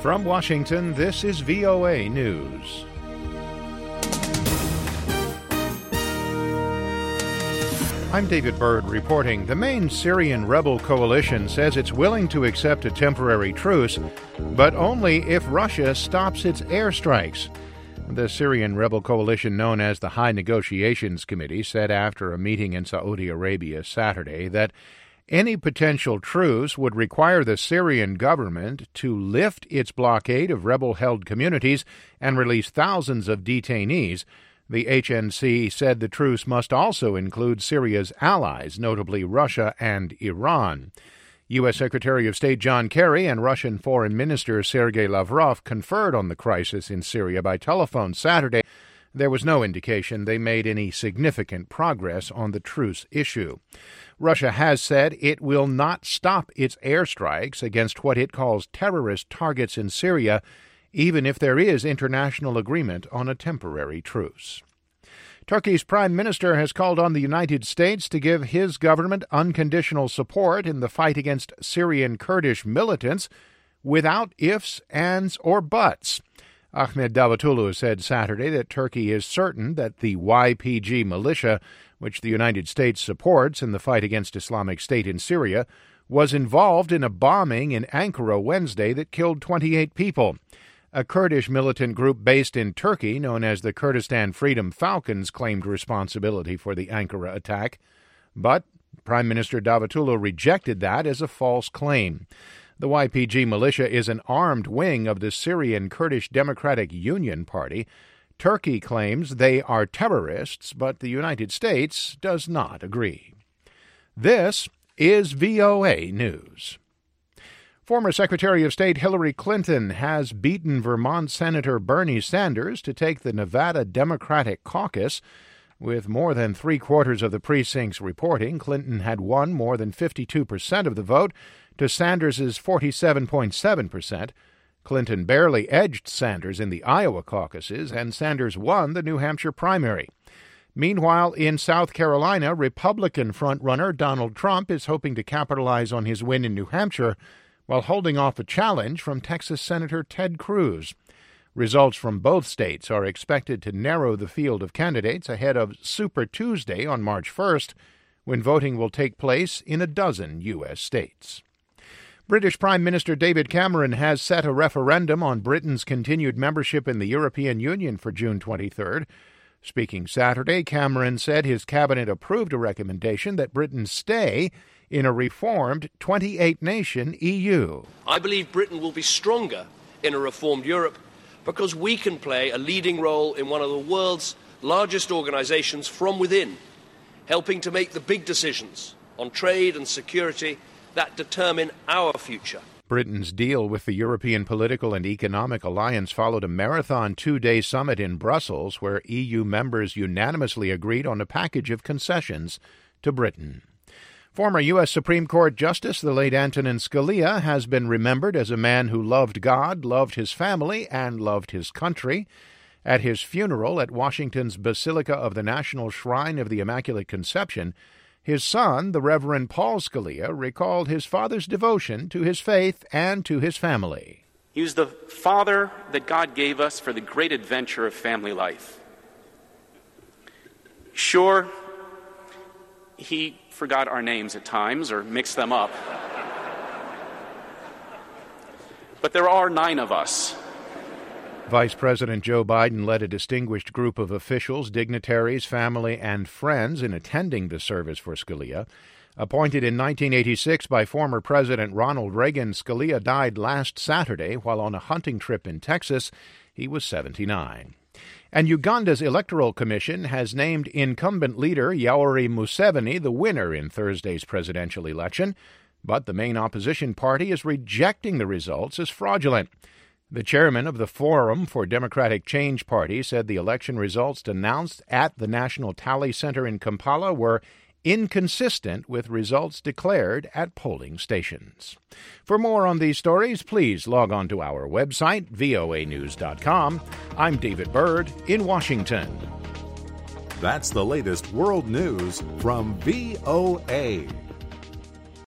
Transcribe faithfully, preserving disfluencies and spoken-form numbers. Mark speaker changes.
Speaker 1: From Washington, this is V O A News. I'm David Byrd reporting. The main Syrian rebel coalition says it's willing to accept a temporary truce, but only if Russia stops its airstrikes. The Syrian rebel coalition, known as the High Negotiations Committee, said after a meeting in Saudi Arabia Saturday that any potential truce would require the Syrian government to lift its blockade of rebel-held communities and release thousands of detainees. The H N C said the truce must also include Syria's allies, notably Russia and Iran. U S. Secretary of State John Kerry and Russian Foreign Minister Sergei Lavrov conferred on the crisis in Syria by telephone Saturday. There was no indication they made any significant progress on the truce issue. Russia has said it will not stop its airstrikes against what it calls terrorist targets in Syria, even if there is international agreement on a temporary truce. Turkey's prime minister has called on the United States to give his government unconditional support in the fight against Syrian Kurdish militants without ifs, ands, or buts. Ahmet Davutoglu said Saturday that Turkey is certain that the Y P G militia, which the United States supports in the fight against Islamic State in Syria, was involved in a bombing in Ankara Wednesday that killed twenty-eight people. A Kurdish militant group based in Turkey, known as the Kurdistan Freedom Falcons, claimed responsibility for the Ankara attack. But Prime Minister Davutoglu rejected that as a false claim. The Y P G militia is an armed wing of the Syrian Kurdish Democratic Union Party. Turkey claims they are terrorists, but the United States does not agree. This is V O A News. Former Secretary of State Hillary Clinton has beaten Vermont Senator Bernie Sanders to take the Nevada Democratic caucus. With more than three-quarters of the precincts reporting, Clinton had won more than fifty-two percent of the vote to Sanders' forty-seven point seven percent. Clinton barely edged Sanders in the Iowa caucuses, and Sanders won the New Hampshire primary. Meanwhile, in South Carolina, Republican frontrunner Donald Trump is hoping to capitalize on his win in New Hampshire while holding off a challenge from Texas Senator Ted Cruz. Results from both states are expected to narrow the field of candidates ahead of Super Tuesday on March first, when voting will take place in a dozen U S states. British Prime Minister David Cameron has set a referendum on Britain's continued membership in the European Union for June twenty-third. Speaking Saturday, Cameron said his cabinet approved a recommendation that Britain stay in a reformed twenty-eight nation E U.
Speaker 2: I believe Britain will be stronger in a reformed Europe because we can play a leading role in one of the world's largest organizations from within, helping to make the big decisions on trade and security that determine our future.
Speaker 1: Britain's deal with the European Political and Economic Alliance followed a marathon two-day summit in Brussels where E U members unanimously agreed on a package of concessions to Britain. Former U S. Supreme Court Justice, the late Antonin Scalia, has been remembered as a man who loved God, loved his family, and loved his country. At his funeral at Washington's Basilica of the National Shrine of the Immaculate Conception, his son, the Reverend Paul Scalia, recalled his father's devotion to his faith and to his family.
Speaker 3: He was the father that God gave us for the great adventure of family life. Sure, he forgot our names at times or mixed them up. But there are nine of us.
Speaker 1: Vice President Joe Biden led a distinguished group of officials, dignitaries, family, and friends in attending the service for Scalia. Appointed in nineteen eighty-six by former President Ronald Reagan, Scalia died last Saturday while on a hunting trip in Texas. He was seventy-nine. And Uganda's Electoral Commission has named incumbent leader Yoweri Museveni the winner in Thursday's presidential election, but the main opposition party is rejecting the results as fraudulent. The chairman of the Forum for Democratic Change Party said the election results announced at the National Tally Center in Kampala were inconsistent with results declared at polling stations. For more on these stories, please log on to our website, V O A news dot com. I'm David Byrd in Washington.
Speaker 4: That's the latest world news from V O A.